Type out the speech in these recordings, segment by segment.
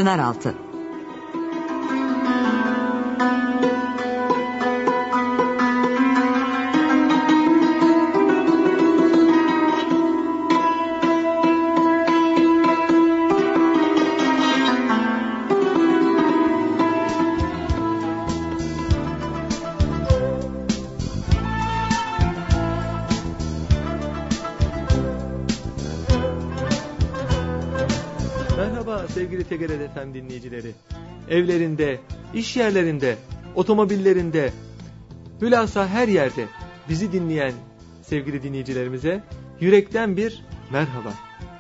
Pınaraltı. Sevgili TGRT FM dinleyicileri, evlerinde, iş yerlerinde, otomobillerinde, hülasa her yerde bizi dinleyen sevgili dinleyicilerimize yürekten bir merhaba.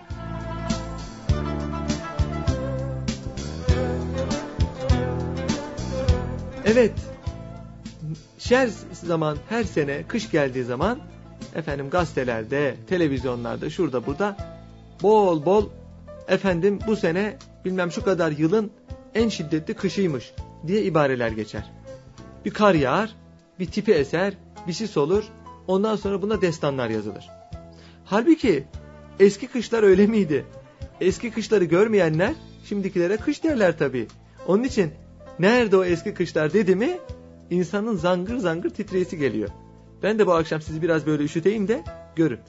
Evet, her sene kış geldiği zaman gazetelerde, televizyonlarda, şurada burada bol bol bu sene bilmem şu kadar yılın en şiddetli kışıymış diye ibareler geçer. Bir kar yağar, bir tipi eser, bir sis olur, ondan sonra buna destanlar yazılır. Halbuki eski kışlar öyle miydi? Eski kışları görmeyenler şimdikilere kış derler tabii. Onun için nerede o eski kışlar dedi mi insanın zangır zangır titreyesi geliyor. Ben de bu akşam sizi biraz böyle üşüteyim de görün.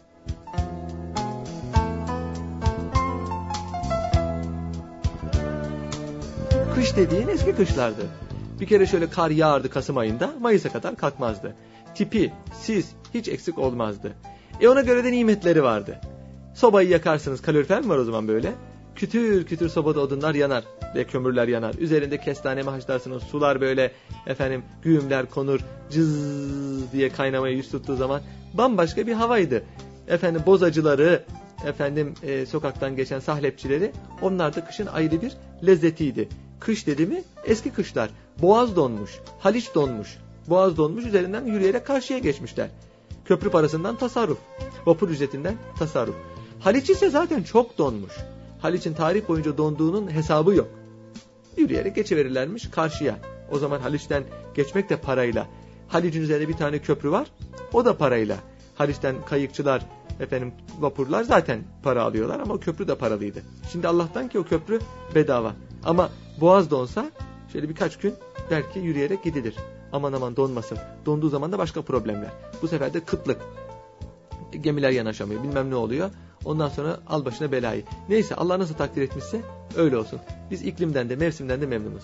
Kış dediğin eski kışlardı. Bir kere şöyle kar yağardı Kasım ayında, Mayıs'a kadar kalkmazdı. Tipi, sis hiç eksik olmazdı. Ona göre de nimetleri vardı. Sobayı yakarsınız, kalorifer mi var o zaman böyle? Kütür kütür sobada odunlar yanar ve kömürler yanar. Üzerinde kestane mi haşlarsınız, sular böyle güğümler konur, cız diye kaynamaya yüz tuttuğu zaman bambaşka bir havaydı. Bozacıları, sokaktan geçen sahlepçileri, onlar da kışın ayrı bir lezzetiydi. Kış dedi mi eski kışlar. Boğaz donmuş, Haliç donmuş. Boğaz donmuş, üzerinden yürüyerek karşıya geçmişler. Köprü parasından tasarruf, vapur ücretinden tasarruf. Haliç ise zaten çok donmuş. Haliç'in tarih boyunca donduğunun hesabı yok. Yürüyerek geçiverirlermiş karşıya. O zaman Haliç'ten geçmek de parayla. Haliç'in üzerinde bir tane köprü var, o da parayla. Haliç'ten kayıkçılar, vapurlar zaten para alıyorlar ama o köprü de paralıydı. Şimdi Allah'tan ki o köprü bedava. Ama boğaz donsa şöyle birkaç gün belki yürüyerek gidilir. Aman donmasın. Donduğu zaman da başka problemler. Bu sefer de kıtlık. Gemiler yanaşamıyor. Bilmem ne oluyor. Ondan sonra al başına belayı. Neyse Allah nasıl takdir etmişse öyle olsun. Biz iklimden de mevsimden de memnunuz.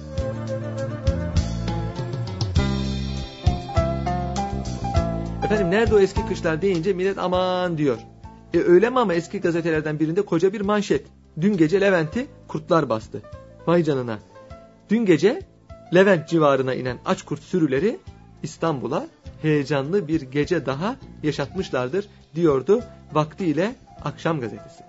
Nerede o eski kışlar deyince millet aman diyor. Öyle mi ama eski gazetelerden birinde koca bir manşet. Dün gece Levent'i kurtlar bastı. Vay canına. Dün gece Levent civarına inen aç kurt sürüleri İstanbul'a heyecanlı bir gece daha yaşatmışlardır diyordu vaktiyle Akşam gazetesi.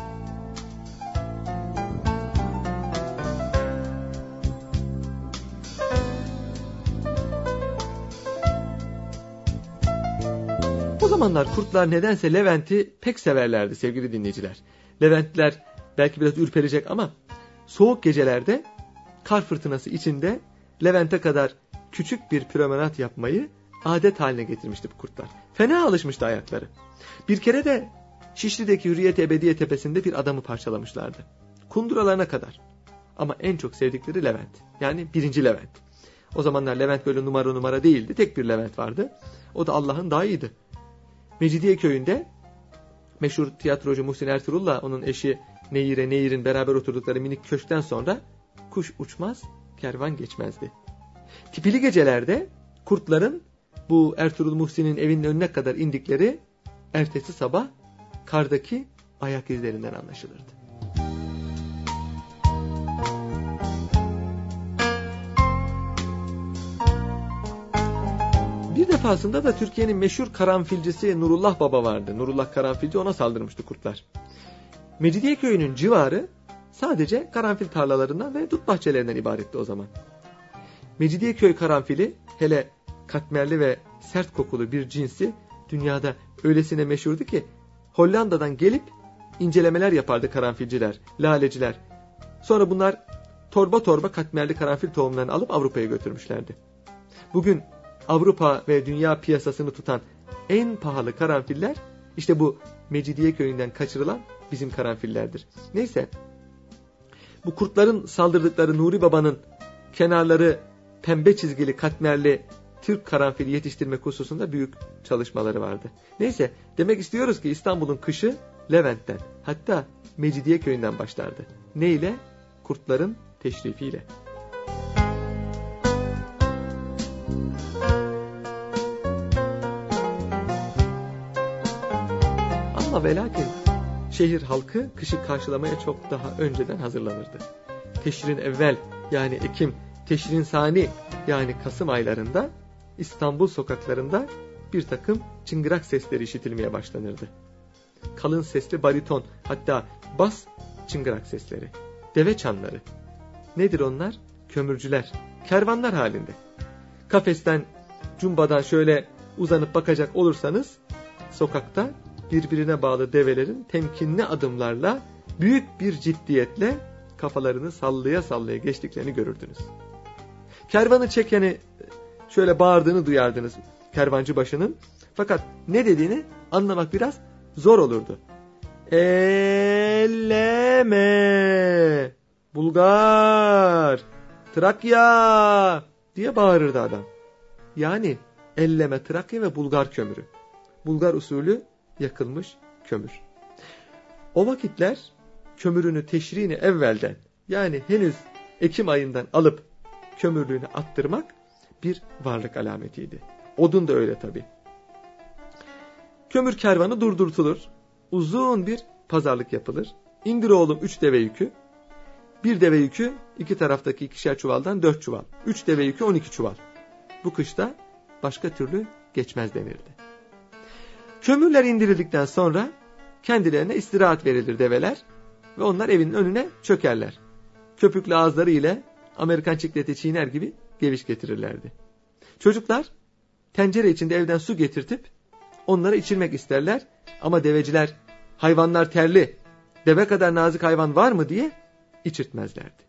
O zamanlar kurtlar nedense Levent'i pek severlerdi sevgili dinleyiciler. Leventliler belki biraz ürperecek ama soğuk gecelerde kar fırtınası içinde Levent'e kadar küçük bir promenat yapmayı adet haline getirmişti bu kurtlar. Fena alışmıştı ayakları. Bir kere de Şişli'deki Hürriyet Ebediye Tepesi'nde bir adamı parçalamışlardı. Kunduralarına kadar. Ama en çok sevdikleri Levent. Yani 1. Levent. O zamanlar Levent böyle numara değildi. Tek bir Levent vardı. O da Allah'ın dağıydı. Mecidiye köyünde meşhur tiyatrocu Muhsin Ertuğrul'la onun eşi Nehir'in beraber oturdukları minik köşkten sonra kuş uçmaz, kervan geçmezdi. Tipili gecelerde kurtların bu Ertuğrul Muhsin'in evinin önüne kadar indikleri ertesi sabah kardaki ayak izlerinden anlaşılırdı. Bir defasında da Türkiye'nin meşhur karanfilcisi Nurullah Baba vardı. Nurullah Karanfilci, ona saldırmıştı kurtlar. Mecidiye köyünün civarı sadece karanfil tarlalarından ve dut bahçelerinden ibaretti o zaman. Mecidiyeköy karanfili, hele katmerli ve sert kokulu bir cinsi, dünyada öylesine meşhurdu ki Hollanda'dan gelip incelemeler yapardı karanfilciler, laleciler. Sonra bunlar torba torba katmerli karanfil tohumlarını alıp Avrupa'ya götürmüşlerdi. Bugün Avrupa ve dünya piyasasını tutan en pahalı karanfiller işte bu Mecidiyeköy'ünden kaçırılan bizim karanfillerdir. Neyse, Bu kurtların saldırdıkları Nuri Baba'nın kenarları pembe çizgili katmerli Türk karanfili yetiştirmek hususunda büyük çalışmaları vardı. Neyse, demek istiyoruz ki İstanbul'un kışı Levent'ten, hatta Mecidiye köyünden başlardı. Ne ile? Kurtların teşrifiyle. Ama ve lakin şehir halkı kışı karşılamaya çok daha önceden hazırlanırdı. Teşrin evvel yani Ekim, Teşrin sani yani Kasım aylarında İstanbul sokaklarında bir takım çıngırak sesleri işitilmeye başlanırdı. Kalın sesli bariton, hatta bas çıngırak sesleri, deve çanları. Nedir onlar? Kömürcüler, kervanlar halinde. Kafesten, cumbadan şöyle uzanıp bakacak olursanız, sokakta birbirine bağlı develerin temkinli adımlarla, büyük bir ciddiyetle kafalarını sallaya sallaya geçtiklerini görürdünüz. Kervanı çekeni şöyle bağırdığını duyardınız kervancı başının. Fakat ne dediğini anlamak biraz zor olurdu. Elleme, Bulgar, Trakya diye bağırırdı adam. Yani elleme, Trakya ve Bulgar kömürü. Bulgar usulü yakılmış kömür. O vakitler kömürünü teşrini evvelden, yani henüz Ekim ayından alıp kömürlüğünü attırmak bir varlık alametiydi. Odun da öyle tabii. Kömür kervanı durdurtulur. Uzun bir pazarlık yapılır. İndir oğlum 3 deve yükü. Bir deve yükü iki taraftaki 2'şer çuvaldan 4 çuval. 3 deve yükü 12 çuval. Bu kışta başka türlü geçmez denirdi. Kömürler indirildikten sonra kendilerine istirahat verilir develer ve onlar evinin önüne çökerler. Köpüklü ağızları ile Amerikan çikleti çiğner gibi geviş getirirlerdi. Çocuklar tencere içinde evden su getirtip onlara içirmek isterler ama deveciler hayvanlar terli, deve kadar nazik hayvan var mı diye içirtmezlerdi.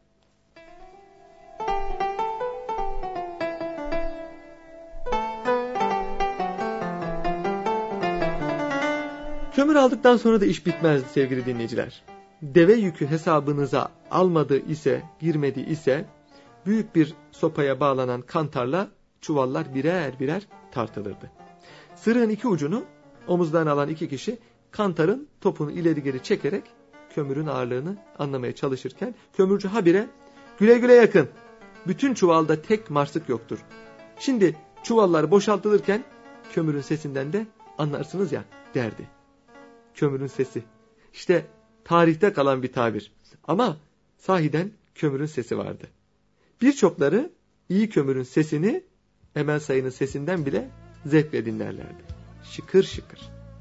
Kömür aldıktan sonra da iş bitmezdi sevgili dinleyiciler. Deve yükü hesabınıza almadı ise, girmedi ise büyük bir sopaya bağlanan kantarla çuvallar birer birer tartılırdı. Sırığın iki ucunu omuzdan alan iki kişi kantarın topunu ileri geri çekerek kömürün ağırlığını anlamaya çalışırken kömürcü habire güle güle yakın, bütün çuvalda tek marsık yoktur. Şimdi çuvallar boşaltılırken kömürün sesinden de anlarsınız ya derdi. Kömürün sesi. İşte tarihte kalan bir tabir. Ama sahiden kömürün sesi vardı. Birçokları iyi kömürün sesini Emel Sayın'ın sesinden bile zevkle dinlerlerdi. Şıkır şıkır.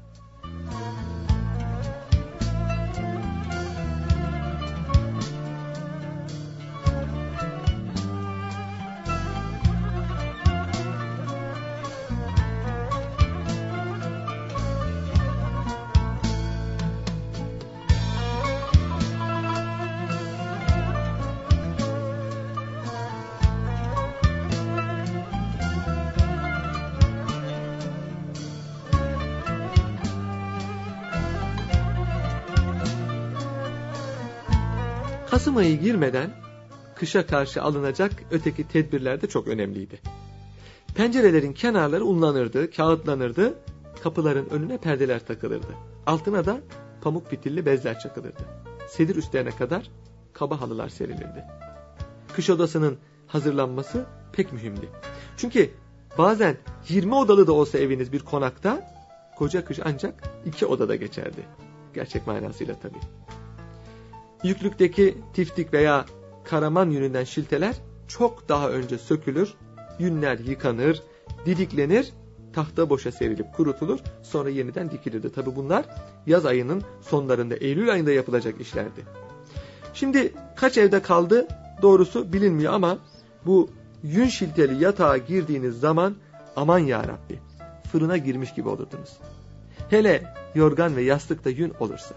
Kasım ayı girmeden kışa karşı alınacak öteki tedbirler de çok önemliydi. Pencerelerin kenarları unlanırdı, kağıtlanırdı, kapıların önüne perdeler takılırdı. Altına da pamuk fitilli bezler çakılırdı. Sedir üstlerine kadar kaba halılar serilirdi. Kış odasının hazırlanması pek mühimdi. Çünkü bazen 20 odalı da olsa eviniz bir konakta, koca kış ancak 2 odada geçerdi. Gerçek manasıyla tabii. Yüklükteki tiftik veya karaman yününden şilteler çok daha önce sökülür, yünler yıkanır, didiklenir, tahta boşa serilip kurutulur, sonra yeniden dikilirdi. Tabi bunlar yaz ayının sonlarında, Eylül ayında yapılacak işlerdi. Şimdi kaç evde kaldı doğrusu bilinmiyor ama bu yün şilteli yatağa girdiğiniz zaman aman yarabbi fırına girmiş gibi olurdunuz. Hele yorgan ve yastıkta yün olursa.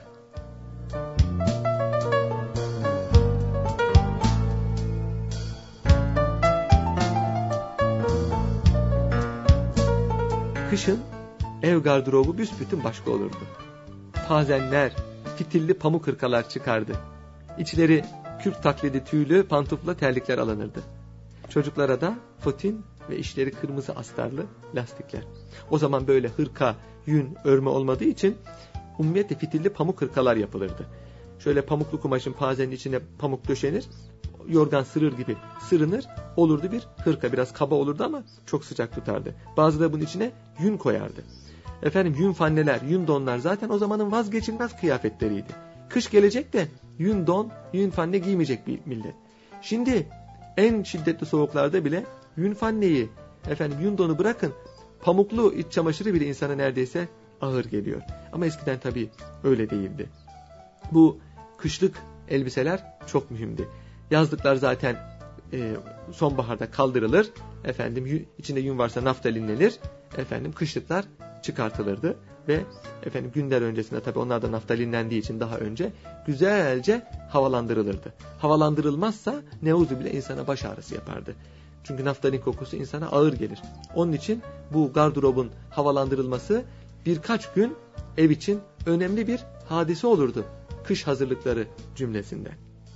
Kışın ev gardırobu büsbütün başka olurdu. Tazenler, fitilli pamuk hırkalar çıkardı. İçleri Kürk taklidi tüylü pantufla terlikler alınırdı. Çocuklara da fotin ve içleri kırmızı astarlı lastikler. O zaman böyle hırka, yün, örme olmadığı için umumiyette fitilli pamuk hırkalar yapılırdı. Şöyle pamuklu kumaşın pazenin içine pamuk döşenir, yorgan sırır gibi sırınır, olurdu bir hırka. Biraz kaba olurdu ama çok sıcak tutardı. Bazı da bunun içine yün koyardı. Efendim yün fanneler, yün donlar zaten o zamanın vazgeçilmez kıyafetleriydi. Kış gelecek de yün don, yün fanne giymeyecek bir millet. Şimdi en şiddetli soğuklarda bile yün fanneyi, yün donu bırakın, pamuklu iç çamaşırı bile insana neredeyse ağır geliyor. Ama eskiden tabii öyle değildi. Bu kışlık elbiseler çok mühimdi. Yazlıklar zaten sonbaharda kaldırılır. İçinde yün varsa naftalinlenir. Kışlıklar çıkartılırdı ve günler öncesinde tabii onlar da naftalinlendiği için daha önce güzelce havalandırılırdı. Havalandırılmazsa neuzu bile insana baş ağrısı yapardı. Çünkü naftalin kokusu insana ağır gelir. Onun için bu gardırobun havalandırılması birkaç gün ev için önemli bir hadise olurdu. Kış hazırlıkları cümlesinden.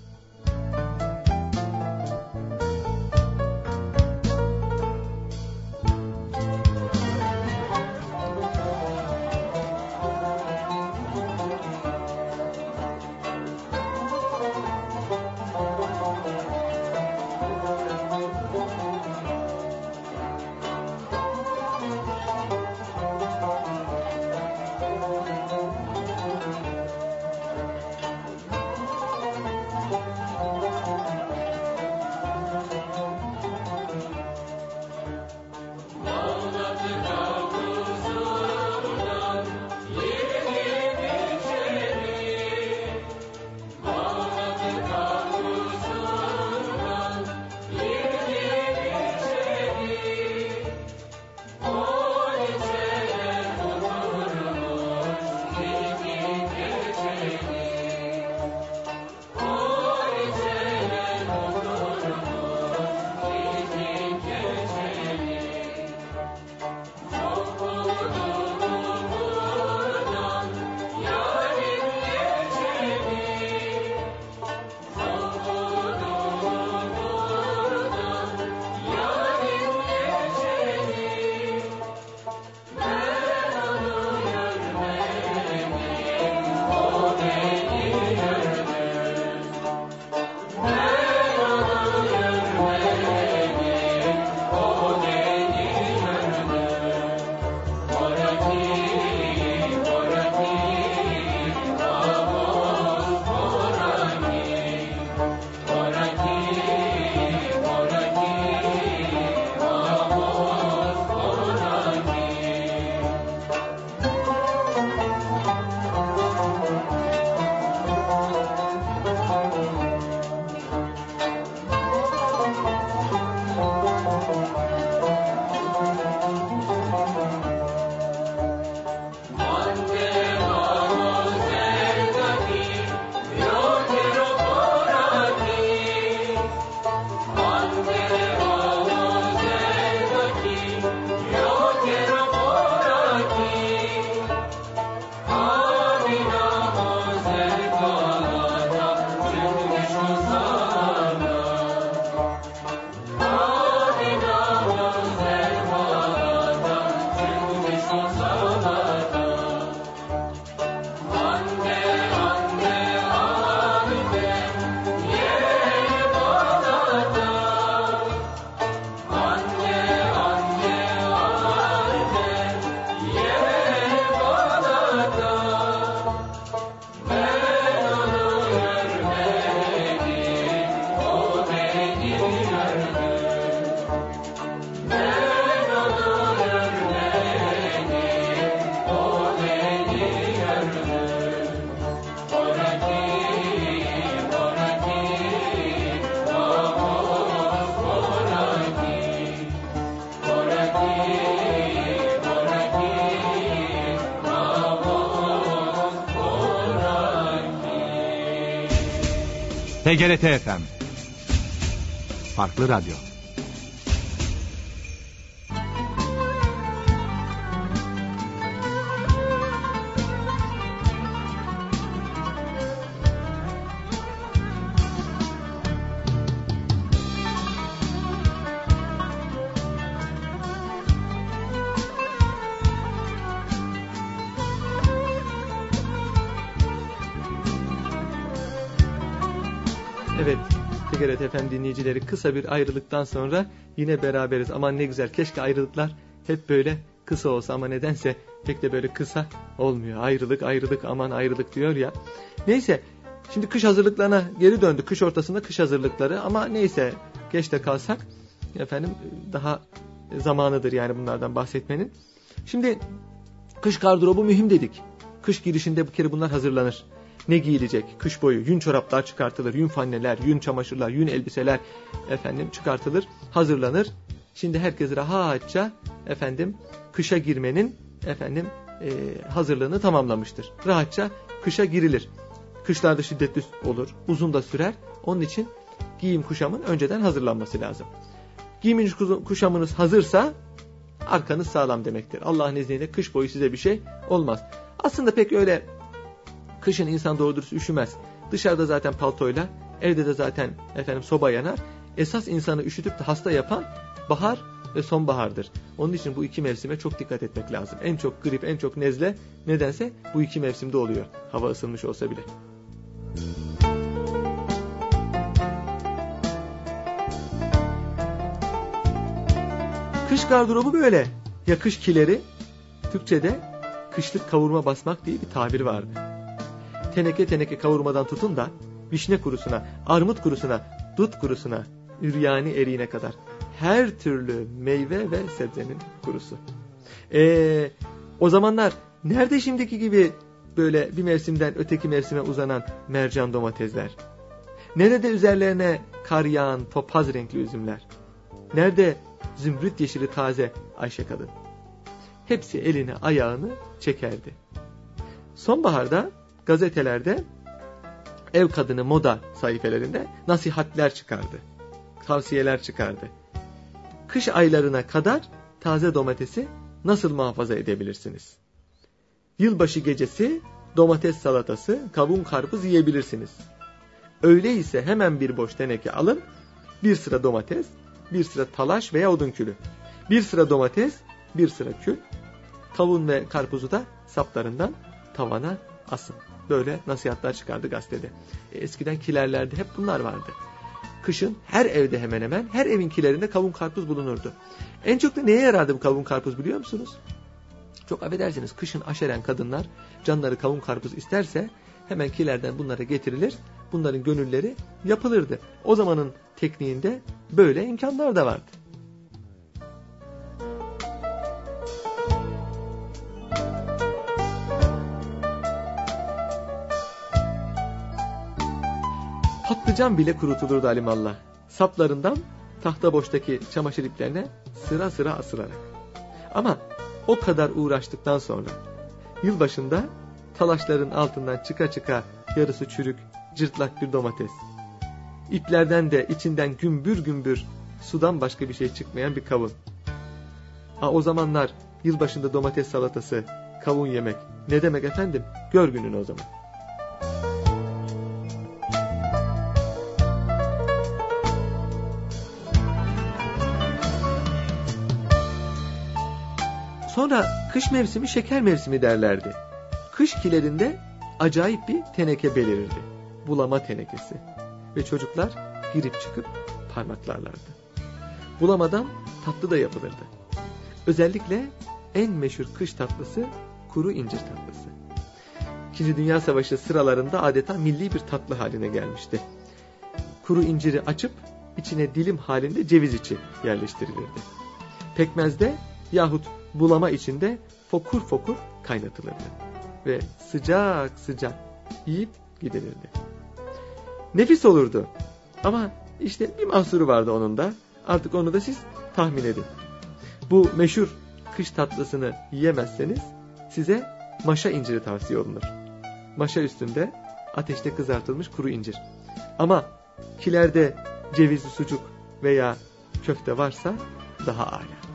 TGRT FM Farklı Radyo. Evet, TGRT FM dinleyicileri, kısa bir ayrılıktan sonra yine beraberiz. Aman ne güzel, keşke ayrılıklar hep böyle kısa olsa ama nedense pek de böyle kısa olmuyor. Ayrılık aman ayrılık diyor ya. Neyse, şimdi kış hazırlıklarına geri döndük. Kış ortasında kış hazırlıkları, ama neyse geç de kalsak efendim daha zamanıdır yani bunlardan bahsetmenin. Şimdi kış gardırobu mühim dedik. Kış girişinde bir kere bunlar hazırlanır. Ne giyilecek? Kış boyu yün çoraplar çıkartılır, yün fanneler, yün çamaşırlar, yün elbiseler efendim çıkartılır, hazırlanır. Şimdi herkes rahatça efendim kışa girmenin efendim hazırlığını tamamlamıştır. Rahatça kışa girilir. Kışlarda şiddetli olur, uzun da sürer. Onun için giyim kuşamın önceden hazırlanması lazım. Giyiminiz kuşamınız hazırsa arkanız sağlam demektir. Allah'ın izniyle kış boyu size bir şey olmaz. Aslında pek öyle kışın insan doğru dürüst üşümez. Dışarıda zaten paltoyla, evde de zaten efendim soba yanar. Esas insanı üşütüp de hasta yapan bahar ve sonbahardır. Onun için bu iki mevsime çok dikkat etmek lazım. En çok grip, en çok nezle nedense bu iki mevsimde oluyor. Hava ısınmış olsa bile. Kış gardırobu böyle. Ya kış kileri, Türkçe'de kışlık kavurma basmak diye bir tabir vardı. Teneke kavurmadan tutun da vişne kurusuna, armut kurusuna, dut kurusuna, üryani eriğine kadar her türlü meyve ve sebzenin kurusu. O zamanlar nerede şimdiki gibi böyle bir mevsimden öteki mevsime uzanan mercan domatesler? Nerede üzerlerine kar yağan topaz renkli üzümler? Nerede zümrüt yeşili taze Ayşe kadın? Hepsi eline ayağını çekerdi. Sonbaharda gazetelerde ev kadını moda sayfelerinde nasihatler çıkardı. Tavsiyeler çıkardı. Kış aylarına kadar taze domatesi nasıl muhafaza edebilirsiniz? Yılbaşı gecesi domates salatası, kavun karpuz yiyebilirsiniz. Öyleyse hemen bir boş teneke alın. Bir sıra domates, bir sıra talaş veya odun külü. Bir sıra domates, bir sıra kül. Kavun ve karpuzu da saplarından tavana asın. Böyle nasihatler çıkardı gazetede. Eskiden kilerlerde hep bunlar vardı. Kışın her evde hemen hemen her evin kilerinde kavun karpuz bulunurdu. En çok da neye yarardı bu kavun karpuz biliyor musunuz? Çok affedersiniz, kışın aşeren kadınlar canları kavun karpuz isterse hemen kilerden bunlara getirilir. Bunların gönülleri yapılırdı. O zamanın tekniğinde böyle imkanlar da vardı. Patlıcan bile kurutulurdu alimallah. Saplarından tahta boştaki çamaşır iplerine sıra sıra asılarak. Ama o kadar uğraştıktan sonra yılbaşında talaşların altından çıka çıka yarısı çürük, cırtlak bir domates. İplerden de içinden gümbür gümbür sudan başka bir şey çıkmayan bir kavun. O zamanlar yılbaşında domates salatası, kavun yemek ne demek efendim? Gör gününü o zaman. Sonra kış mevsimi şeker mevsimi derlerdi. Kış kilerinde acayip bir teneke belirirdi. Bulama tenekesi. Ve çocuklar girip çıkıp parmaklarlardı. Bulamadan tatlı da yapılırdı. Özellikle en meşhur kış tatlısı kuru incir tatlısı. İkinci Dünya Savaşı sıralarında adeta milli bir tatlı haline gelmişti. Kuru inciri açıp içine dilim halinde ceviz içi yerleştirilirdi. Pekmezde yahut bulama içinde fokur fokur kaynatılırdı. Ve sıcak sıcak yiyip gidilirdi. Nefis olurdu. Ama işte bir mahsuru vardı onun da. Artık onu da siz tahmin edin. Bu meşhur kış tatlısını yiyemezseniz size maşa inciri tavsiye olunur. Maşa üstünde ateşte kızartılmış kuru incir. Ama kilerde cevizli sucuk veya köfte varsa daha âlâ.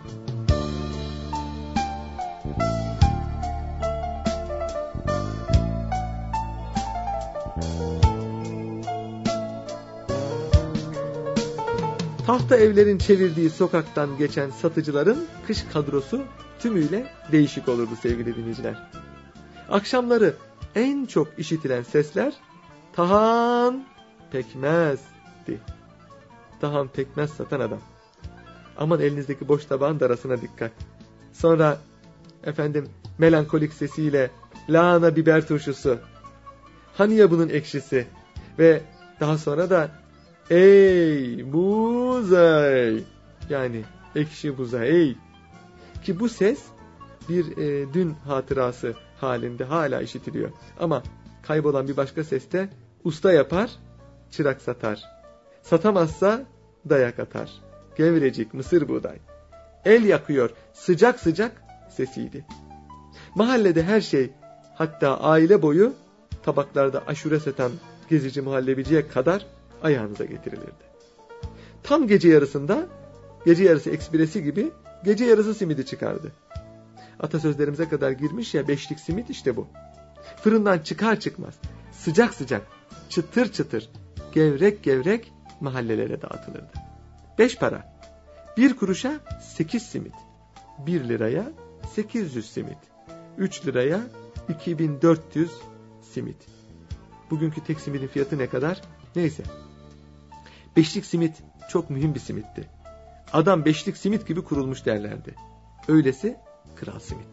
Tahta evlerin çevirdiği sokaktan geçen satıcıların kış kadrosu tümüyle değişik olurdu sevgili dinleyiciler. Akşamları en çok işitilen sesler tahan, pekmez, simidi. Daham pekmez satan adam. Aman elinizdeki boş tabağın darasına dikkat. Sonra melankolik sesiyle lahana biber turşusu. Hani ya bunun ekşisi? Ve daha sonra da ey buzay, yani ekşi buzay. Ki bu ses bir dün hatırası halinde hala işitiliyor. Ama kaybolan bir başka seste usta yapar, çırak satar. Satamazsa dayak atar. Gevrecik mısır buğday. El yakıyor sıcak sıcak sesiydi. Mahallede her şey, hatta aile boyu tabaklarda aşure satan gezici muhallebiciye kadar ayağınıza getirilirdi. Tam gece yarısında, gece yarısı ekspresi gibi gece yarısı simidi çıkardı. Atasözlerimize kadar girmiş ya, beşlik simit işte bu. Fırından çıkar çıkmaz sıcak sıcak, çıtır çıtır, gevrek gevrek mahallelere dağıtılırdı. 5 para, 1 kuruşa 8 simit, 1 liraya 800 simit, 3 liraya 2400 simit. Bugünkü tek simidin fiyatı ne kadar? Neyse. Beşlik simit çok mühim bir simitti. Adam beşlik simit gibi kurulmuş derlerdi. Öylesi kral simitti.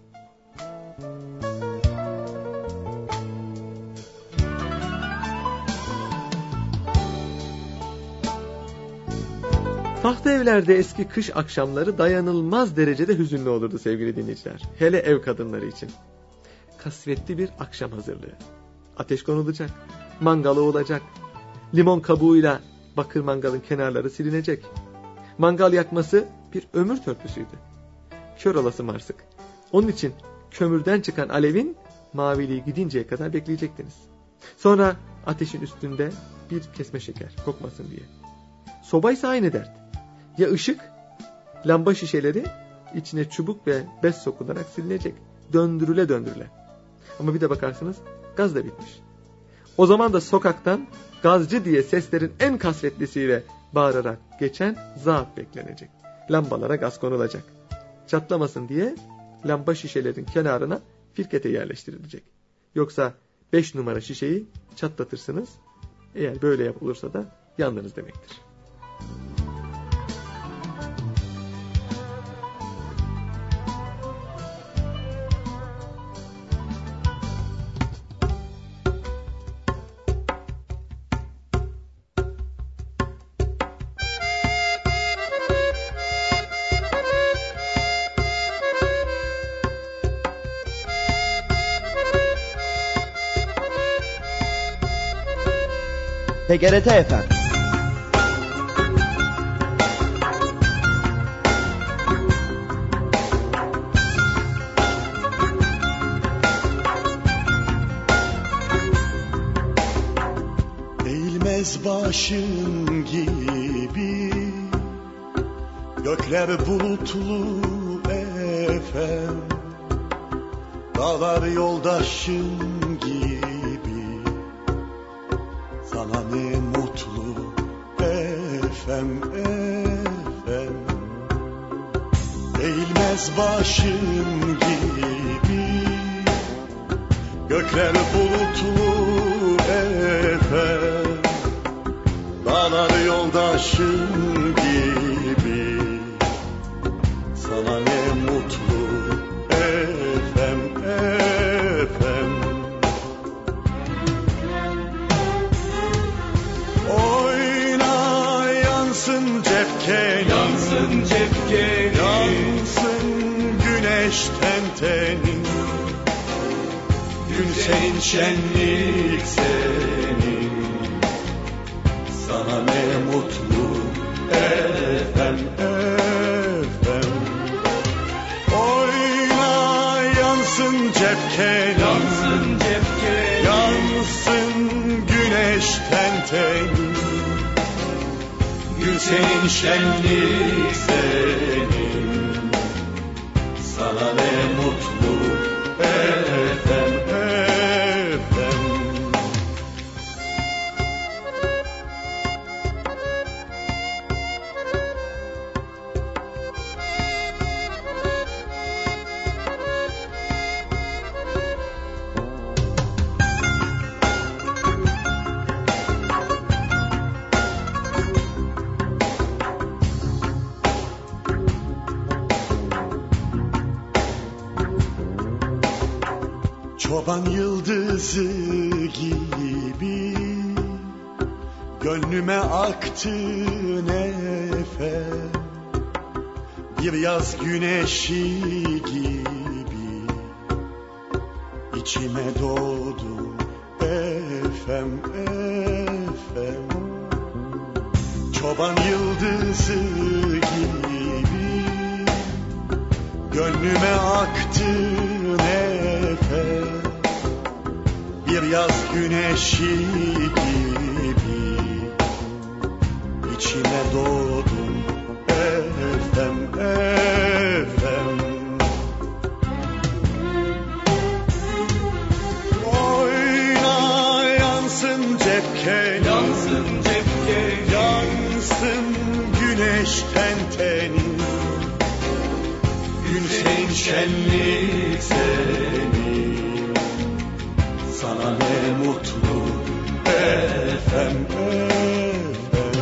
Tahta evlerde eski kış akşamları dayanılmaz derecede hüzünlü olurdu sevgili dinleyiciler. Hele ev kadınları için. Kasvetli bir akşam hazırlığı. Ateş konulacak, mangalı olacak, limon kabuğuyla bakır mangalın kenarları silinecek. Mangal yakması bir ömür törpüsüydü. Kör olası marsık. Onun için kömürden çıkan alevin maviliği gidinceye kadar bekleyecektiniz. Sonra ateşin üstünde bir kesme şeker, kokmasın diye. Soba ise aynı dert. Ya ışık, lamba şişeleri içine çubuk ve bez sokularak silinecek. Döndürüle döndürüle. Ama bir de bakarsınız gaz da bitmiş. O zaman da sokaktan gazcı diye seslerin en kasvetlisiyle bağırarak geçen zat beklenecek. Lambalara gaz konulacak. Çatlamasın diye lamba şişelerin kenarına firkete yerleştirilecek. Yoksa 5 numara şişeyi çatlatırsınız. Eğer böyle yapılırsa da yandınız demektir. TGRT FM. Eğilmez başın gibi gökler bulutlu efem, dağlar yoldaşın gibi. Sana ne mutlu efem, efem. Eğilmez başın gibi gökler bulutlu efem, dağlar yoldaşın gibi. Sana ne mutlu efem, efem. Oyna yansın cepkenin, yansın cepkenin, yansın güneşten tenin. Gün senin, şenlik senin. Sana ne mutlu efem, efem. Oyna yansın cepkenin, yansın cepkenin, yansın güneşten tenin. Gün senin, şenlik senin. Sana ne mutlu efem, efem. Çoban yıldızı gibi gönlüme aktın efem, bir yaz güneşi gibi içime doğdu efem, efem. Çoban yıldızı gibi gönlüme aktın efem, bir yaz güneşi gibi içime doğdun efem, efem. Oyna yansın cepken, yansın cepken, yansın güneşten tenin, gün senin şenlik senin, sana ne mutlu efem, efem.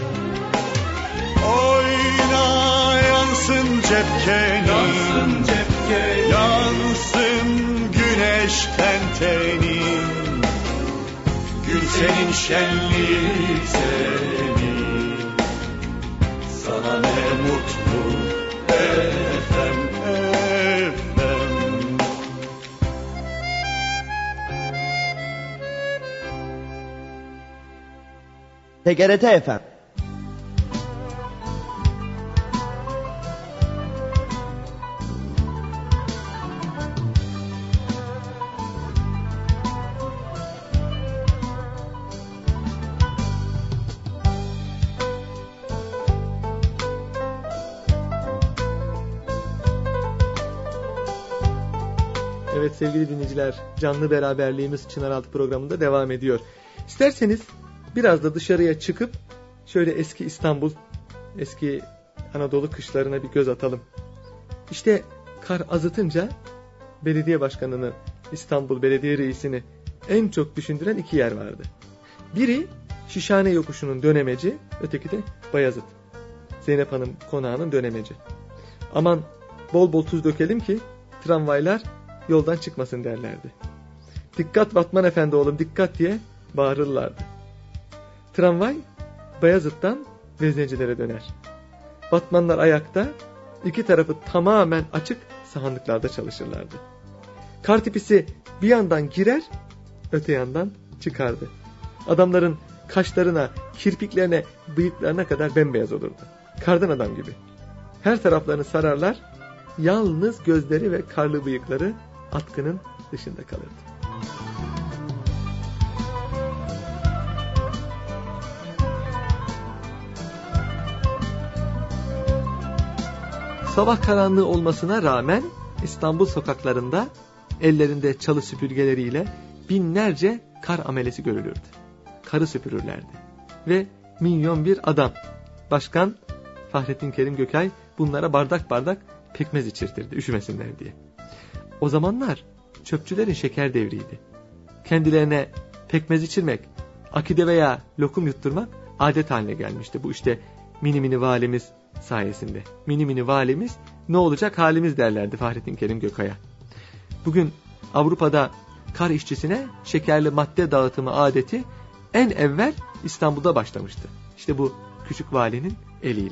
Oyna yansın cepken, yansın cepken, yansın güneşten tenin, gün senin şenlik senin, sana ne mutlu efem, efem. TGRT FM. Evet sevgili dinleyiciler, canlı beraberliğimiz Çınaraltı programında devam ediyor. İsterseniz biraz da dışarıya çıkıp şöyle eski İstanbul, eski Anadolu kışlarına bir göz atalım. İşte kar azıtınca belediye başkanını, İstanbul Belediye Reisini en çok düşündüren iki yer vardı. Biri Şişhane Yokuşu'nun dönemeci, öteki de Bayazıt, Zeynep Hanım konağının dönemeci. Aman bol bol tuz dökelim ki tramvaylar yoldan çıkmasın derlerdi. Dikkat Batman Efendi oğlum dikkat diye bağırırlardı. Tramvay Bayazıt'tan Veznecilere döner. Batmanlar ayakta, iki tarafı tamamen açık sahanlıklarda çalışırlardı. Kar tipisi bir yandan girer, öte yandan çıkardı. Adamların kaşlarına, kirpiklerine, bıyıklarına kadar bembeyaz olurdu. Kardan adam gibi. Her taraflarını sararlar, yalnız gözleri ve karlı bıyıkları atkının dışında kalırdı. Sabah karanlığı olmasına rağmen İstanbul sokaklarında ellerinde çalı süpürgeleriyle binlerce kar amelesi görülürdü. Karı süpürürlerdi. Ve minyon bir adam, Başkan Fahrettin Kerim Gökay bunlara bardak bardak pekmez içirtirdi üşümesinler diye. O zamanlar çöpçülerin şeker devriydi. Kendilerine pekmez içirmek, akide veya lokum yutturmak adet haline gelmişti. Bu işte mini mini valimiz sayesinde. Mini mini valimiz ne olacak halimiz derlerdi Fahrettin Kerim Gökay'a. Bugün Avrupa'da kar işçisine şekerli madde dağıtımı adeti en evvel İstanbul'da başlamıştı. İşte bu küçük valinin eliyle.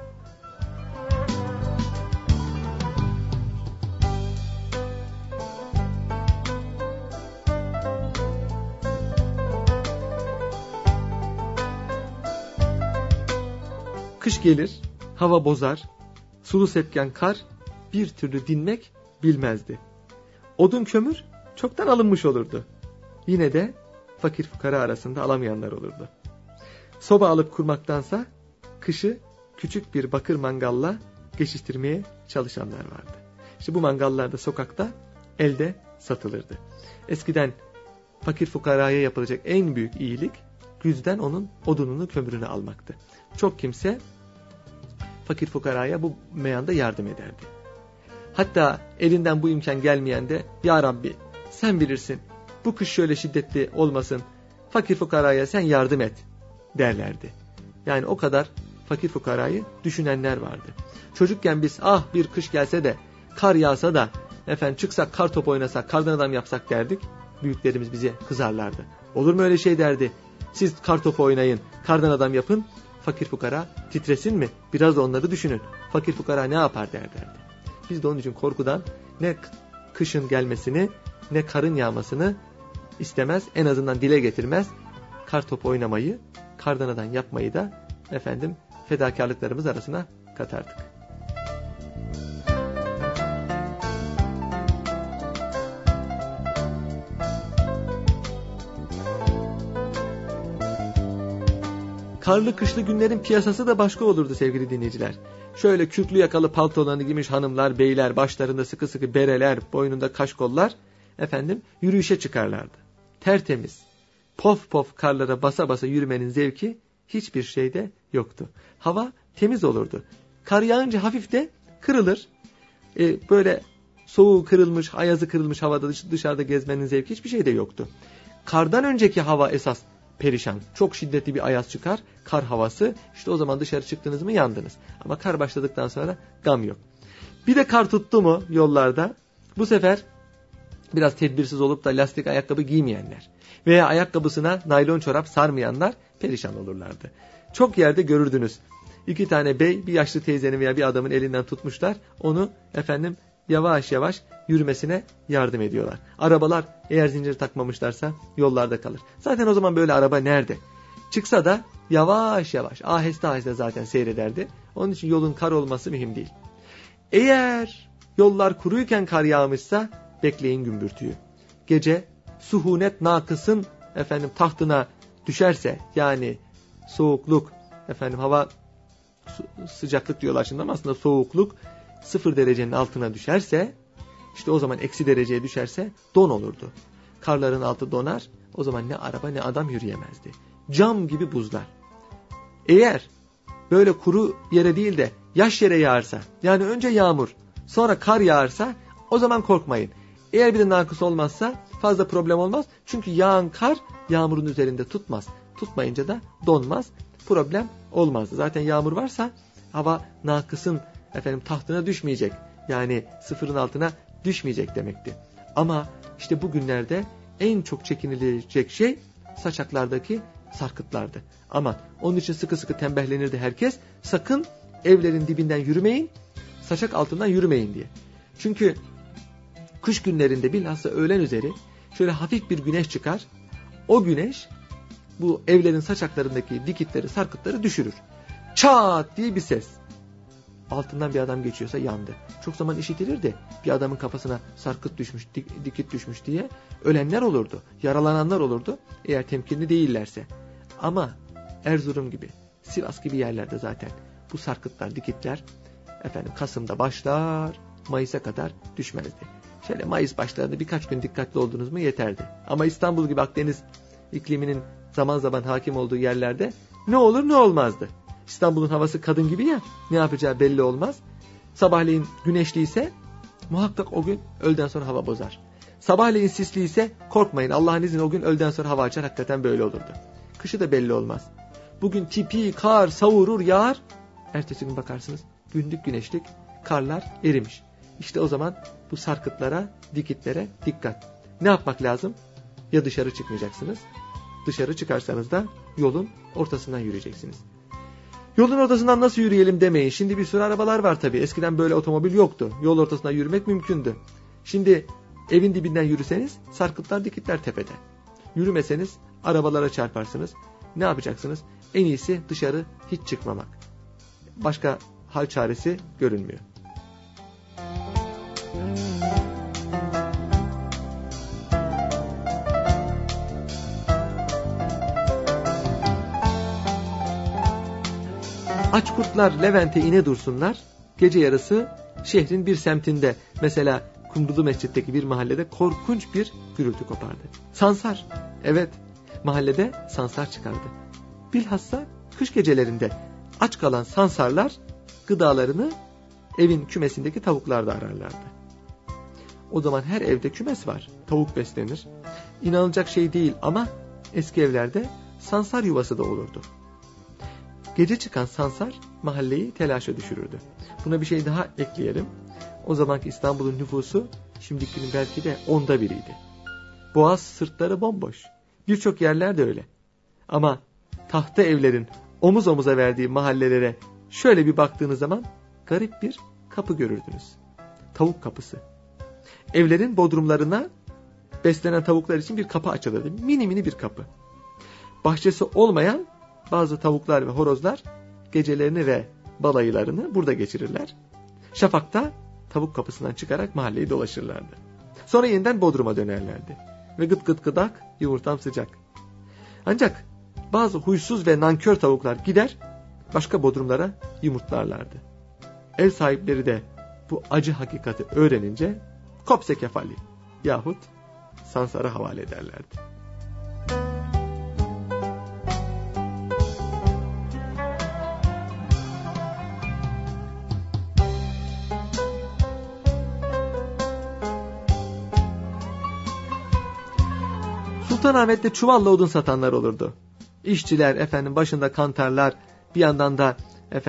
Kış gelir, hava bozar, sulu sepken kar bir türlü dinmek bilmezdi. Odun kömür çoktan alınmış olurdu. Yine de fakir fukara arasında alamayanlar olurdu. Soba alıp kurmaktansa kışı küçük bir bakır mangalla geçiştirmeye çalışanlar vardı. İşte bu mangallar da sokakta elde satılırdı. Eskiden fakir fukaraya yapılacak en büyük iyilik güzden onun odununu kömürünü almaktı. Çok kimse fakir fukaraya bu meyanda yardım ederdi. Hatta elinden bu imkan gelmeyen de ya Rabbi sen bilirsin bu kış şöyle şiddetli olmasın, fakir fukaraya sen yardım et derlerdi. Yani o kadar fakir fukarayı düşünenler vardı. Çocukken biz bir kış gelse de kar yağsa da efendim çıksak kar topu oynasak, kardan adam yapsak derdik. Büyüklerimiz bize kızarlardı. Olur mu öyle şey derdi. Siz kar topu oynayın, kardan adam yapın. Fakir fukara titresin mi? Biraz da onları düşünün. Fakir fukara ne yapar derlerdi. Biz de onun için korkudan ne kışın gelmesini ne karın yağmasını istemez. En azından dile getirmez. Kar topu oynamayı, kardan adam yapmayı da efendim fedakarlıklarımız arasına katardık. Karlı kışlı günlerin piyasası da başka olurdu sevgili dinleyiciler. Şöyle kürklü yakalı paltolarını giymiş hanımlar, beyler, başlarında sıkı sıkı bereler, boynunda kaşkollar, efendim yürüyüşe çıkarlardı. Tertemiz, pof pof karlara basa basa yürümenin zevki hiçbir şeyde yoktu. Hava temiz olurdu. Kar yağınca hafif de kırılır. Böyle soğuğu kırılmış, ayazı kırılmış havada dışarıda gezmenin zevki hiçbir şeyde yoktu. Kardan önceki hava esas perişan. Çok şiddetli bir ayaz çıkar. Kar havası. İşte o zaman dışarı çıktınız mı yandınız. Ama kar başladıktan sonra gam yok. Bir de kar tuttu mu yollarda? Bu sefer biraz tedbirsiz olup da lastik ayakkabı giymeyenler veya ayakkabısına naylon çorap sarmayanlar perişan olurlardı. Çok yerde görürdünüz. 2 tane bey bir yaşlı teyzenin veya bir adamın elinden tutmuşlar. Onu efendim yavaş yavaş yürümesine yardım ediyorlar. Arabalar eğer zincir takmamışlarsa yollarda kalır. Zaten o zaman böyle araba nerede? Çıksa da yavaş yavaş, aheste aheste zaten seyrederdi. Onun için yolun kar olması mühim değil. Eğer yollar kuruyken kar yağmışsa bekleyin gümbürtüyü. Gece suhunet nakısın efendim tahtına düşerse, yani soğukluk, efendim hava sıcaklık diyorlar şimdi ama aslında soğukluk 0 derecenin altına düşerse, işte o zaman eksi dereceye düşerse don olurdu. Karların altı donar, o zaman ne araba ne adam yürüyemezdi. Cam gibi buzlar. Eğer böyle kuru yere değil de yaş yere yağarsa, yani önce yağmur sonra kar yağarsa, o zaman korkmayın. Eğer bir de nakıs olmazsa fazla problem olmaz. Çünkü yağan kar yağmurun üzerinde tutmaz. Tutmayınca da donmaz. Problem olmazdı. Zaten yağmur varsa hava nakısın efendim tahtına düşmeyecek. Yani 0'ın altına düşmeyecek demekti. Ama işte bugünlerde en çok çekinilecek şey saçaklardaki sarkıtlardı. Ama onun için sıkı sıkı tembihlenirdi herkes. Sakın evlerin dibinden yürümeyin, saçak altından yürümeyin diye. Çünkü kış günlerinde bilhassa öğlen üzeri şöyle hafif bir güneş çıkar. O güneş bu evlerin saçaklarındaki dikitleri, sarkıtları düşürür. Çat diye bir ses. Altından bir adam geçiyorsa yandı. Çok zaman işitilirdi. Bir adamın kafasına sarkıt düşmüş, dikit düşmüş diye ölenler olurdu. Yaralananlar olurdu. Eğer temkinli değillerse. Ama Erzurum gibi, Sivas gibi yerlerde zaten bu sarkıtlar, dikitler efendim Kasım'da başlar, Mayıs'a kadar düşmezdi. Şöyle Mayıs başlarında birkaç gün dikkatli oldunuz mu yeterdi. Ama İstanbul gibi Akdeniz ikliminin zaman zaman hakim olduğu yerlerde ne olur ne olmazdı. İstanbul'un havası kadın gibi ya, ne yapacağı belli olmaz. Sabahleyin güneşliyse muhakkak o gün öğleden sonra hava bozar. Sabahleyin sisliyse korkmayın, Allah'ın izniyle o gün öğleden sonra hava açar, hakikaten böyle olurdu. Kışı da belli olmaz. Bugün tipi kar savurur yağar, ertesi gün bakarsınız gündük güneşlik karlar erimiş. İşte o zaman bu sarkıtlara, dikitlere dikkat. Ne yapmak lazım? Ya dışarı çıkmayacaksınız. Dışarı çıkarsanız da yolun ortasından yürüyeceksiniz. Yolun ortasından nasıl yürüyelim demeyin. Şimdi bir sürü arabalar var tabii. Eskiden böyle otomobil yoktu. Yol ortasından yürümek mümkündü. Şimdi evin dibinden yürüseniz sarkıtlar, dikitler tepede. Yürümeseniz arabalara çarparsınız. Ne yapacaksınız? En iyisi dışarı hiç çıkmamak. Başka hal çaresi görünmüyor. Aç kurtlar Levent'e ine dursunlar. Gece yarısı şehrin bir semtinde, mesela Kumrulu Mescid'deki bir mahallede korkunç bir gürültü kopardı. Sansar, evet, mahallede sansar çıkardı. Bilhassa kış gecelerinde aç kalan sansarlar gıdalarını evin kümesindeki tavuklarda ararlardı. O zaman her evde kümes var, tavuk beslenir. İnanılacak şey değil ama eski evlerde sansar yuvası da olurdu. Gece çıkan sansar mahalleyi telaşa düşürürdü. Buna bir şey daha ekleyelim. O zamanki İstanbul'un nüfusu Şimdikinin belki de 1/10'iydi. Boğaz sırtları bomboş. Birçok yerler de öyle. Ama tahta evlerin omuz omuza verdiği mahallelere şöyle bir baktığınız zaman garip bir kapı görürdünüz. Tavuk kapısı. Evlerin bodrumlarına beslenen tavuklar için bir kapı açılırdı. Mini mini bir kapı. Bahçesi olmayan bazı tavuklar ve horozlar gecelerini ve balayılarını burada geçirirler. Şafakta tavuk kapısından çıkarak mahalleyi dolaşırlardı. Sonra yeniden bodruma dönerlerdi. Ve gıt gıt gıdak, yumurtam sıcak. Ancak bazı huysuz ve nankör tavuklar gider, başka bodrumlara yumurtlarlardı. Ev sahipleri de bu acı hakikati öğrenince kopse kefali yahut sansara havale ederlerdi. Sultanahmet'te çuvalla odun satanlar olurdu. İşçiler, başında kantarlar, bir yandan da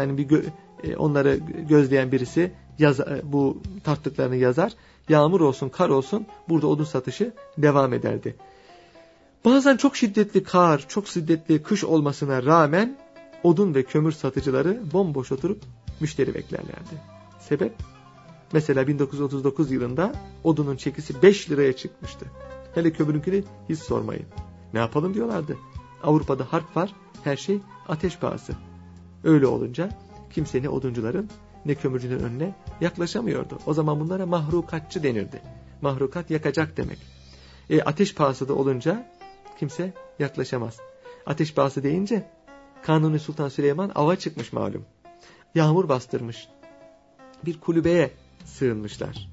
onları gözleyen birisi bu tarttıklarını yazar. Yağmur olsun, kar olsun burada odun satışı devam ederdi. Bazen çok şiddetli kar, çok şiddetli kış olmasına rağmen odun ve kömür satıcıları bomboş oturup müşteri beklerlerdi. Sebep? Mesela 1939 yılında odunun çekisi 5 liraya çıkmıştı. Hele kömürünkini hiç sormayın. Ne yapalım diyorlardı. Avrupa'da harp var, her şey ateş pahası. Öyle olunca kimse ne oduncuların ne kömürcünün önüne yaklaşamıyordu. O zaman bunlara mahrukatçı denirdi. Mahrukat yakacak demek. Ateş pahası da olunca kimse yaklaşamaz. Ateş pahası deyince Kanuni Sultan Süleyman ava çıkmış malum. Yağmur bastırmış. Bir kulübeye sığınmışlar.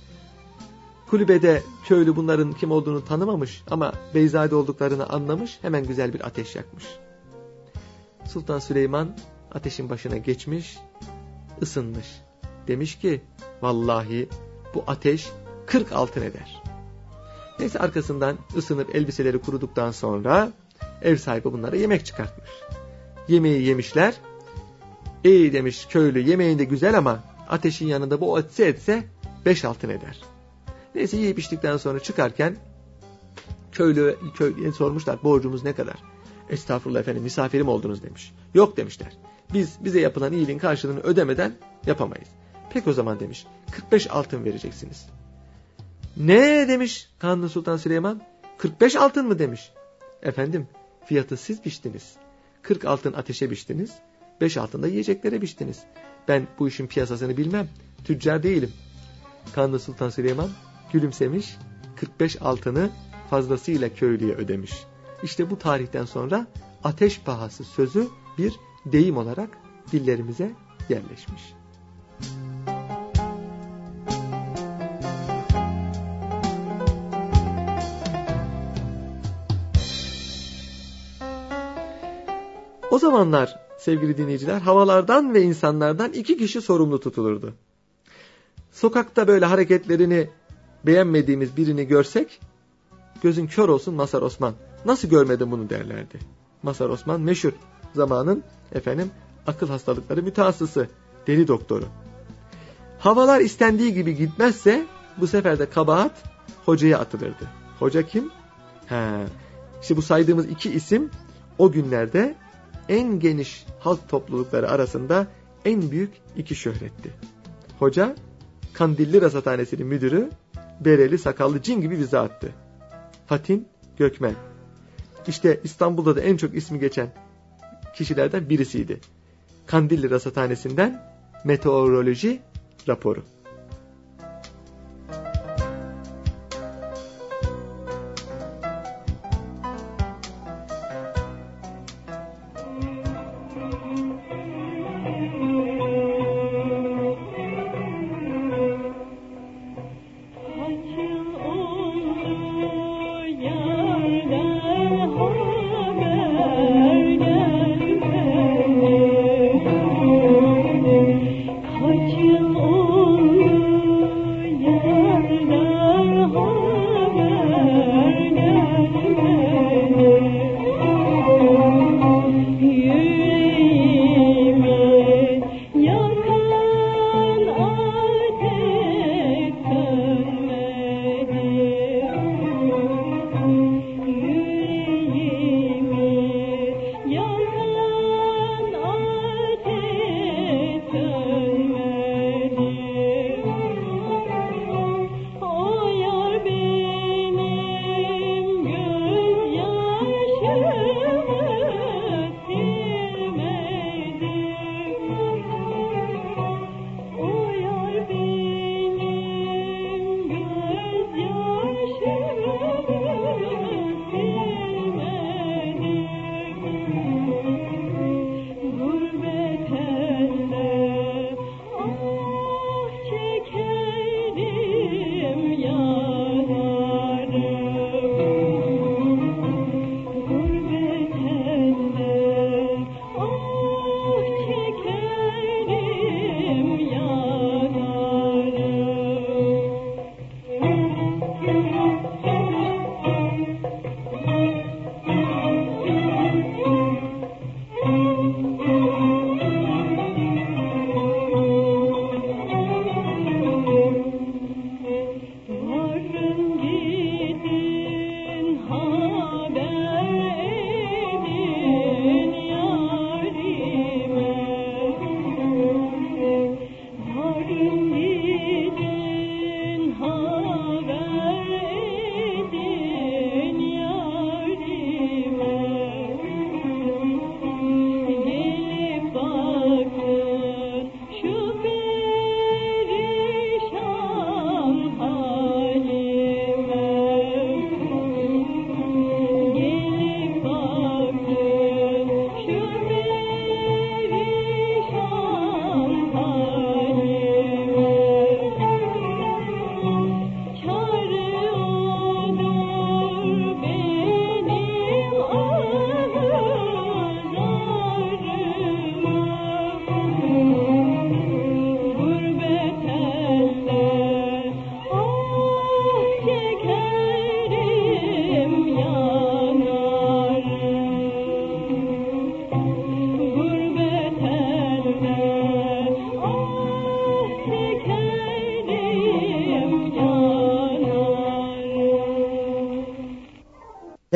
Kulübede köylü bunların kim olduğunu tanımamış ama beyzade olduklarını anlamış, hemen güzel bir ateş yakmış. Sultan Süleyman ateşin başına geçmiş, ısınmış. Demiş ki vallahi bu ateş 40 altın eder. Neyse arkasından ısınıp elbiseleri kuruduktan sonra ev sahibi bunlara yemek çıkartmış. Yemeği yemişler. İyi demiş köylü, yemeğin de güzel ama ateşin yanında bu etse 5 altın eder. Neyse yiyip içtikten sonra çıkarken köylüye sormuşlar borcumuz ne kadar? Estağfurullah efendim misafirim oldunuz demiş. Yok demişler. Bize yapılan iyiliğin karşılığını ödemeden yapamayız. Peki o zaman demiş 45 altın vereceksiniz. Ne demiş Kanuni Sultan Süleyman? 45 altın mı demiş. Efendim fiyatı siz biçtiniz. 40 altın ateşe biçtiniz. 5 altın da yiyeceklere biçtiniz. Ben bu işin piyasasını bilmem. Tüccar değilim. Kanuni Sultan Süleyman gülümsemiş, 45 altını fazlasıyla köylüye ödemiş. İşte bu tarihten sonra ateş pahası sözü bir deyim olarak dillerimize yerleşmiş. O zamanlar sevgili dinleyiciler havalardan ve insanlardan 2 kişi sorumlu tutulurdu. Sokakta böyle hareketlerini beğenmediğimiz birini görsek gözün kör olsun Mazhar Osman. Nasıl görmedin bunu derlerdi. Mazhar Osman meşhur zamanın akıl hastalıkları mütehassısı, deli doktoru. Havalar istendiği gibi gitmezse bu sefer de kabahat hocaya atılırdı. Hoca kim? İşte bu saydığımız 2 isim o günlerde en geniş halk toplulukları arasında en büyük 2 şöhretti. Hoca Kandilli Rasathanesi'nin müdürü, bereli sakallı cin gibi bir zattı. Fatin Gökmen. İşte İstanbul'da da en çok ismi geçen kişilerden birisiydi. Kandilli Rasathanesi'nden meteoroloji raporu. Kaç yıl oldu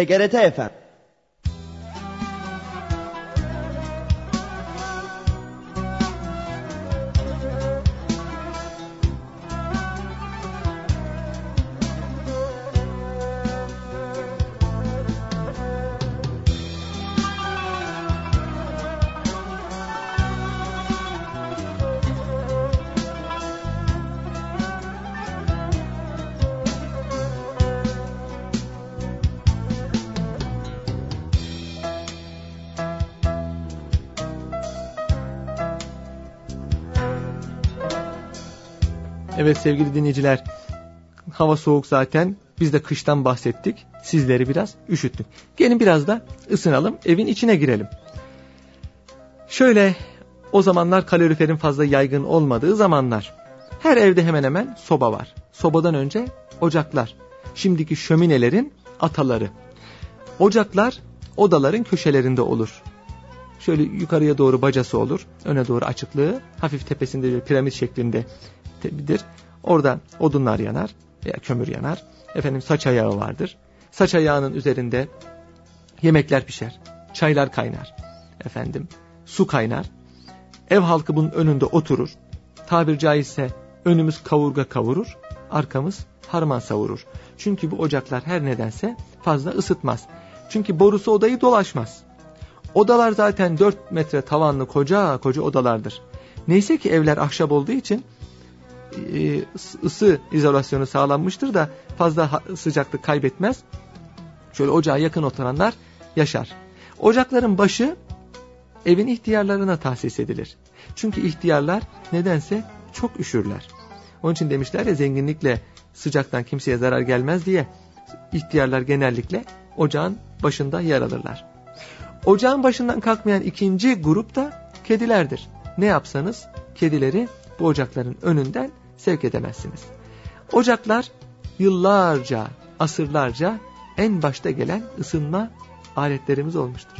TGRT FM. Evet sevgili dinleyiciler, hava soğuk zaten, biz de kıştan bahsettik, sizleri biraz üşüttük. Gelin biraz da ısınalım, evin içine girelim. Şöyle, o zamanlar kaloriferin fazla yaygın olmadığı zamanlar, her evde hemen hemen soba var. Sobadan önce ocaklar, şimdiki şöminelerin ataları. Ocaklar odaların köşelerinde olur. Şöyle yukarıya doğru bacası olur, öne doğru açıklığı, hafif tepesinde bir piramit şeklinde bilir. Orada odunlar yanar veya kömür yanar. Efendim saç ayağı vardır. Saç ayağının üzerinde yemekler pişer. Çaylar kaynar. Efendim su kaynar. Ev halkı bunun önünde oturur. Tabir caizse önümüz kavurga kavurur. Arkamız harman savurur. Çünkü bu ocaklar her nedense fazla ısıtmaz. Çünkü borusu odayı dolaşmaz. Odalar zaten 4 metre tavanlı koca koca odalardır. Neyse ki evler ahşap olduğu için ısı izolasyonu sağlanmıştır da fazla sıcaklık kaybetmez. Şöyle ocağa yakın oturanlar yaşar. Ocakların başı evin ihtiyarlarına tahsis edilir. Çünkü ihtiyarlar nedense çok üşürler. Onun için demişler ya, zenginlikle sıcaktan kimseye zarar gelmez diye ihtiyarlar genellikle ocağın başında yer alırlar. Ocağın başından kalkmayan ikinci grup da kedilerdir. Ne yapsanız kedileri bu ocakların önünden sevk edemezsiniz. Ocaklar yıllarca, asırlarca en başta gelen ısınma aletlerimiz olmuştur.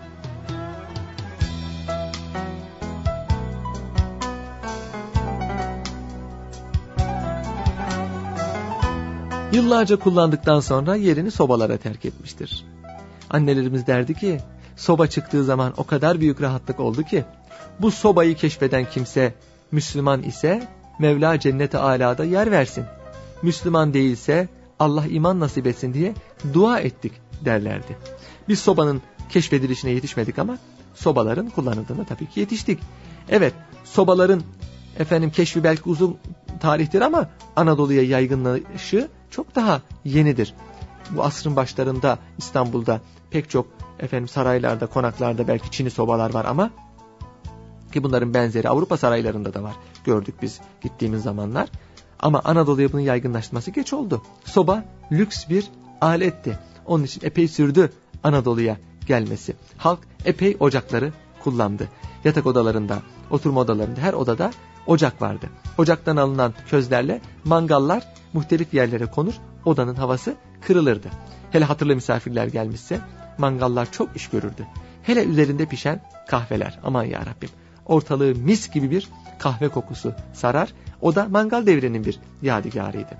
Yıllarca kullandıktan sonra yerini sobalara terk etmiştir. Annelerimiz derdi ki, soba çıktığı zaman o kadar büyük rahatlık oldu ki, bu sobayı keşfeden kimse Müslüman ise Mevla cennete alada yer versin. Müslüman değilse Allah iman nasip etsin diye dua ettik derlerdi. Biz sobanın keşfedilişine yetişmedik ama sobaların kullanıldığına tabii ki yetiştik. Evet, sobaların keşfi belki uzun tarihtir ama Anadolu'ya yaygınlığı çok daha yenidir. Bu asrın başlarında İstanbul'da pek çok saraylarda, konaklarda belki çini sobalar var ama ki bunların benzeri Avrupa saraylarında da var. Gördük biz gittiğimiz zamanlar. Ama Anadolu'ya bunun yaygınlaşması geç oldu. Soba lüks bir aletti. Onun için epey sürdü Anadolu'ya gelmesi. Halk epey ocakları kullandı. Yatak odalarında, oturma odalarında, her odada ocak vardı. Ocaktan alınan közlerle mangallar muhtelif yerlere konur, odanın havası kırılırdı. Hele hatırlı misafirler gelmişse mangallar çok iş görürdü. Hele üzerinde pişen kahveler, aman yarabbim, ortalığı mis gibi bir kahve kokusu sarar. O da mangal devrinin bir yadigarıydı.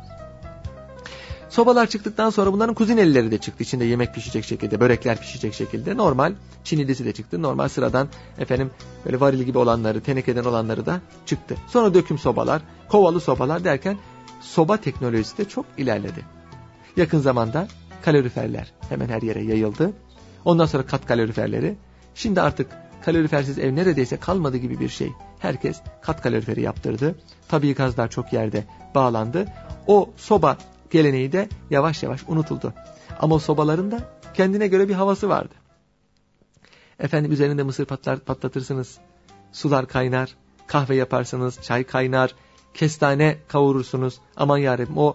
Sobalar çıktıktan sonra bunların kuzinelileri de çıktı. İçinde yemek pişecek şekilde, börekler pişecek şekilde. Normal Çinilisi de çıktı. Normal sıradan böyle varil gibi olanları, tenekeden olanları da çıktı. Sonra döküm sobalar, kovalı sobalar derken soba teknolojisi de çok ilerledi. Yakın zamanda kaloriferler hemen her yere yayıldı. Ondan sonra kat kaloriferleri. Şimdi artık kalorifersiz ev neredeyse kalmadı gibi bir şey. Herkes kat kaloriferi yaptırdı. Tabii gazlar çok yerde bağlandı. O soba geleneği de yavaş yavaş unutuldu. Ama o sobaların da kendine göre bir havası vardı. Üzerinde mısır patlatırsınız. Sular kaynar. Kahve yaparsınız. Çay kaynar. Kestane kavurursunuz. Aman yarabbim, o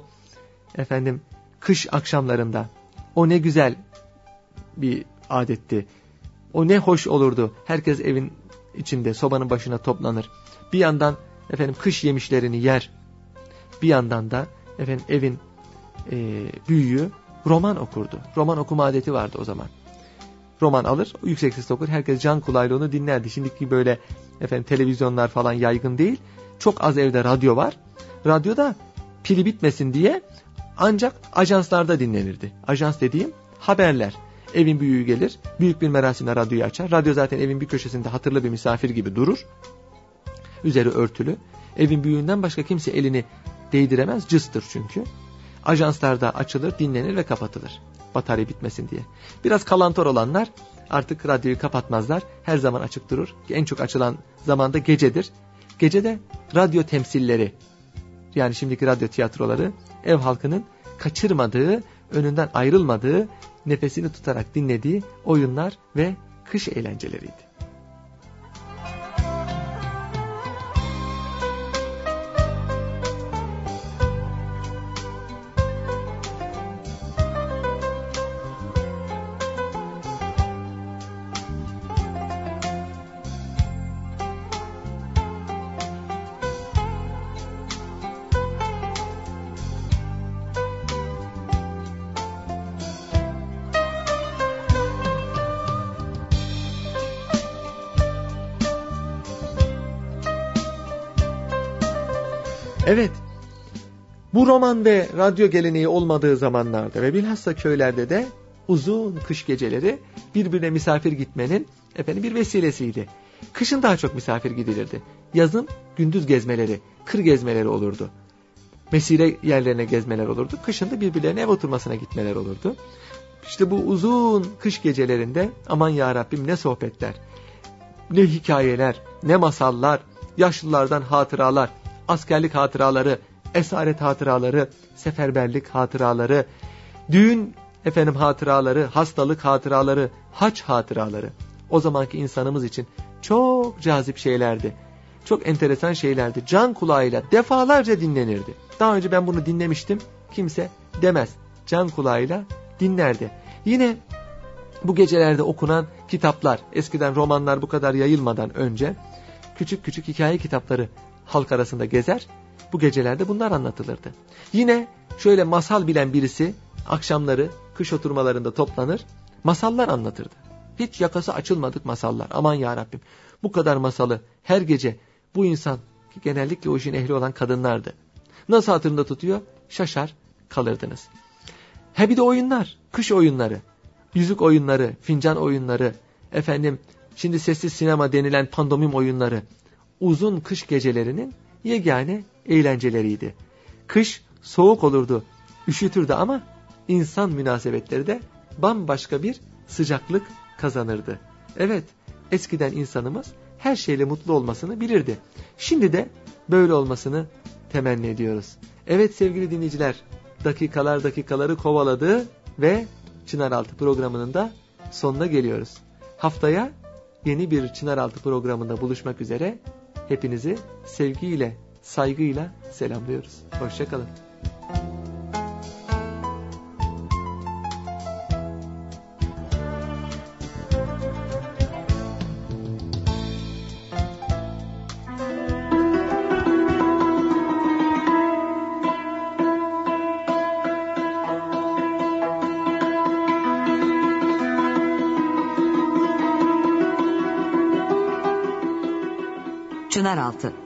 kış akşamlarında o ne güzel bir adetti. O ne hoş olurdu. Herkes evin içinde sobanın başına toplanır. Bir yandan kış yemişlerini yer. Bir yandan da evin büyüğü roman okurdu. Roman okuma adeti vardı o zaman. Roman alır, yüksek sesle okur. Herkes can kulağıyla onu dinlerdi. Şimdiki böyle televizyonlar falan yaygın değil. Çok az evde radyo var. Radyoda pili bitmesin diye ancak ajanslarda dinlenirdi. Ajans dediğim Haberler. Evin büyüğü gelir, büyük bir merasimle radyoyu açar. Radyo zaten evin bir köşesinde hatırlı bir misafir gibi durur. Üzeri örtülü. Evin büyüğünden başka kimse elini değdiremez, cıstır çünkü. Ajanslarda açılır, dinlenir ve kapatılır. Batarya bitmesin diye. Biraz kalantor olanlar artık radyoyu kapatmazlar. Her zaman açık durur. En çok açılan zamanda gecedir. Gecede radyo temsilleri, yani şimdiki radyo tiyatroları, ev halkının kaçırmadığı, önünden ayrılmadığı, nefesini tutarak dinlediği oyunlar ve kış eğlenceleriydi. Evet, bu roman ve radyo geleneği olmadığı zamanlarda ve bilhassa köylerde de uzun kış geceleri birbirine misafir gitmenin bir vesilesiydi. Kışın daha çok misafir gidilirdi. Yazın gündüz gezmeleri, kır gezmeleri olurdu. Mesire yerlerine gezmeler olurdu. Kışın da birbirlerine ev oturmasına gitmeler olurdu. İşte bu uzun kış gecelerinde aman ya Rabbim ne sohbetler, ne hikayeler, ne masallar, yaşlılardan hatıralar, askerlik hatıraları, esaret hatıraları, seferberlik hatıraları, düğün hatıraları, hastalık hatıraları, hac hatıraları. O zamanki insanımız için çok cazip şeylerdi. Çok enteresan şeylerdi. Can kulağıyla defalarca dinlenirdi. Daha önce ben bunu dinlemiştim, kimse demez. Can kulağıyla dinlerdi. Yine bu gecelerde okunan kitaplar, eskiden romanlar bu kadar yayılmadan önce küçük küçük hikaye kitapları halk arasında gezer. Bu gecelerde bunlar anlatılırdı. Yine şöyle masal bilen birisi akşamları kış oturmalarında toplanır, masallar anlatırdı. Hiç yakası açılmadık masallar. Aman ya Rabbim, bu kadar masalı her gece bu insan, ki genellikle o işin ehli olan kadınlardı, nasıl hatırında tutuyor? Şaşar kalırdınız. Bir de oyunlar, kış oyunları, yüzük oyunları, fincan oyunları, şimdi sessiz sinema denilen pandomim oyunları, uzun kış gecelerinin yegane eğlenceleriydi. Kış soğuk olurdu, üşütürdü ama insan münasebetleri de bambaşka bir sıcaklık kazanırdı. Evet, eskiden insanımız her şeyle mutlu olmasını bilirdi. Şimdi de böyle olmasını temenni ediyoruz. Evet sevgili dinleyiciler, dakikaları kovaladı ve Çınaraltı programının da sonuna geliyoruz. Haftaya yeni bir Çınaraltı programında buluşmak üzere. Hepinizi sevgiyle, saygıyla selamlıyoruz. Hoşça kalın. Çınaraltı